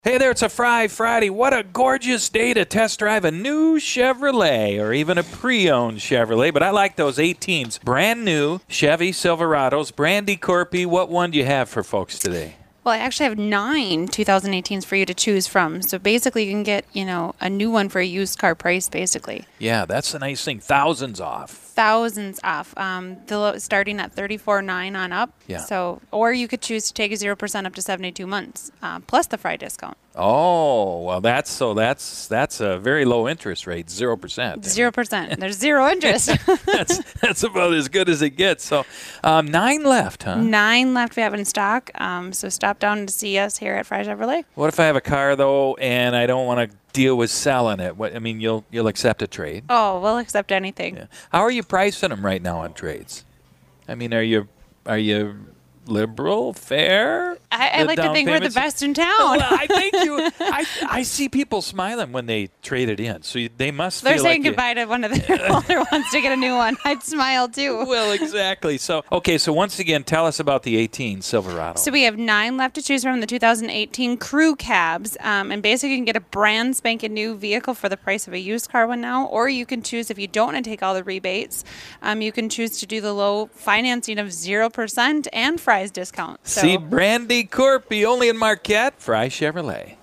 Hey there, it's a Fry Friday. What a gorgeous day to test drive a new Chevrolet or even a pre-owned Chevrolet. But I like those 18s. Brand new Chevy Silverados. Brandy Corpy, what one do you have for folks today? Well, I actually have 9 2018s for you to choose from. So basically, you can get, a new one for a used car price, basically. Yeah, that's the nice thing. Thousands off. Thousands off. Starting at $34,900 on up. Yeah. So, or you could choose to take a 0% up to 72 months, plus the Fry discount. Oh, well, that's a very low interest rate, 0%. 0%. There's zero interest. That's about as good as it gets. So 9 left, huh? 9 left we have in stock. So stop down to see us here at Fry Chevrolet. What if I have a car, though, and I don't want to deal with selling it? You'll accept a trade? Oh, we'll accept anything. Yeah. How are you pricing them right now on trades? I mean, are you liberal, fair? I like to think we're the best in town. Well, I think I see people smiling when they trade it in, so they must They're feel saying like goodbye to one of their older ones to get a new one. I'd smile too. Well, exactly. So once again, tell us about the 18 Silverado. So we have 9 left to choose from, the 2018 crew cabs. And basically, you can get a brand spanking new vehicle for the price of a used car one now. Or you can choose, if you don't want to take all the rebates, you can choose to do the low financing of 0% and Fry's discount. So. See Brandy Corpy only in Marquette, Fry Chevrolet.